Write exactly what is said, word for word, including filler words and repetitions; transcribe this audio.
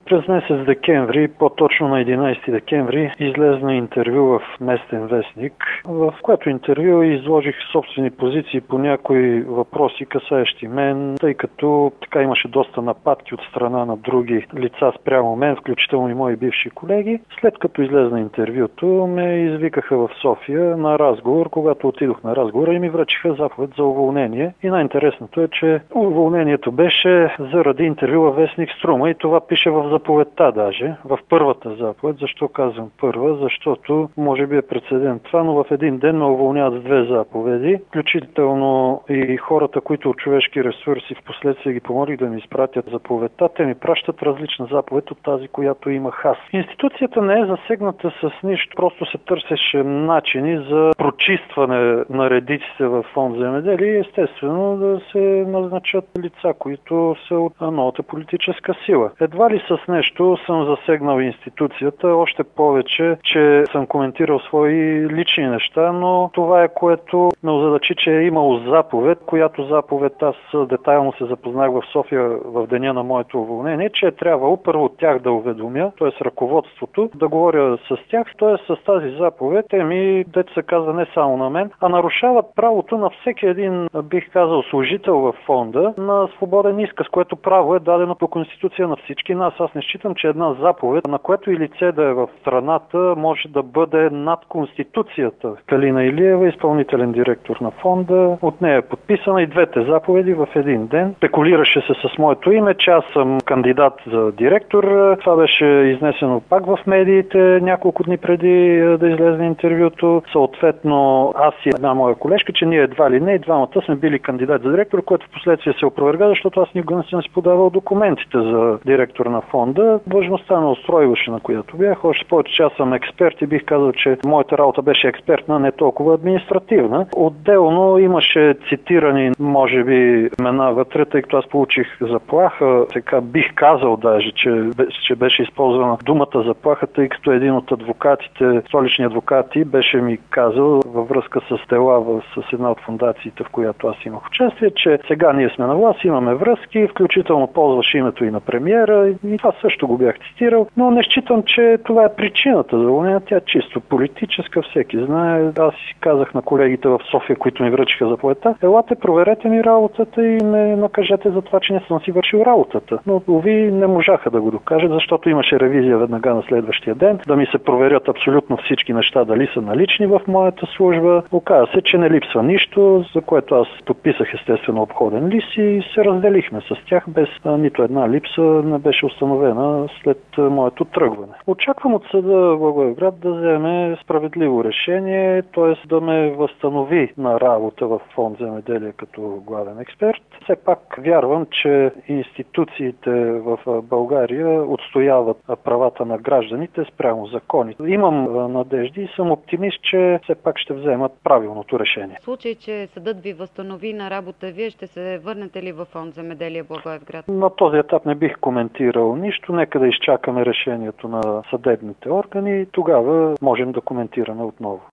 През месец декември, по-точно на единайсети декември, излезна интервю в местен вестник, в което интервю изложих собствени позиции по някои въпроси, касаещи мен, тъй като така имаше доста нападки от страна на други лица спрямо мен, включително и мои бивши колеги. След като излезна интервюто, ме извикаха в София на разговор. Когато отидох на разговора и ми връчиха заповед за уволнение. И най-интересното е, че уволнението беше заради интервю във вестник Струма и това пише в заповедта даже, в първата заповед. Защо казвам първа? Защото може би е прецедент това, но в един ден ме уволняват с две заповеди, включително и хората, които от човешки ресурси в последствие ги помолих да ми изпратят заповедта, те ми пращат различна заповед от тази, която имах аз. Институцията не е засегната с нищо, просто се търсеше начини за прочистване на редиците в фонд земеделие и естествено да се назначат лица, които са от новата политическа сила. Едва ли с нещо съм засегнал институцията, още повече, че съм коментирал свои лични неща, но това е което ме озадачи, че е имало заповед, която заповед аз детайлно се запознах в София в деня на моето уволнение, че е трябвало първо от тях да уведомя, т.е. ръководството, да говоря с тях, т.е. с тази заповед те ми, дето се казва, не само на мен, а нарушават правото на всеки един, бих казал, служител в фонда на свободен изказ, което право е дадено по Конституция на всички нас. Аз не считам, че една заповед, на което и лице да е в страната, може да бъде над Конституцията. Калина Илиева, изпълнителен директор на фонда, от нея е подписана и двете заповеди в един ден. Спекулираше се с моето име, че аз съм кандидат за директор. Това беше изнесено пак в медиите няколко дни преди да излезе интервюто. Съответно, аз и една моя колежка, че ние едва ли не и двамата сме били кандидат за директор, което в последствие се опроверга, защото аз никога не съм си подавал документите за директор на фонда. Длъжността ме устройваше, на която бях. Още повече, че аз съм експерт и бих казал, че моята работа беше експертна, не толкова административна. Отделно имаше цитирани, може би, имена вътре, тъй като аз получих заплаха. Така бих казал даже, че, че беше използвана думата заплаха, тъй като един от адвокатите, столични адвокати, беше ми казал във връзка с дела с една от фондациите, в която аз имах участие, че сега ние сме на власт, имаме връзки, включително ползваш името и на премиера и това също го бях цитирал, но не считам, че това е причината за уволнение. Тя е чисто политическа, всеки знае. Аз си казах на колегите в София, които ми връчиха заповедта, елате, проверете ми работата и ме накажете за това, че не съм си вършил работата. Но уви не можаха да го докажат, защото имаше ревизия веднага на следващия ден, да ми се проверят абсолютно всички неща, дали са налични в моята служба. Оказа се, че не липсва нищо, за което аз подписах естествено обходен лист и се разделихме с тях, без а, нито една липса не беше установена след а, моето тръгване. Очаквам от съда в Благоевград да вземе справедливо решение, т.е. да ме възстанови на работа в фонд земеделие като главен експерт. Все пак вярвам, че институциите в България отстояват правата на гражданите спрямо законите. Имам надежди и съм оптимист, че все пак ще вземат правилното решение. В случай, че съдът ви възстанови на работа, вие ще се върнете ли във фонд земеделие Благоевград? На този етап не бих коментирал нищо. Нека да изчакаме решението на съдебните органи и тогава можем да коментираме отново.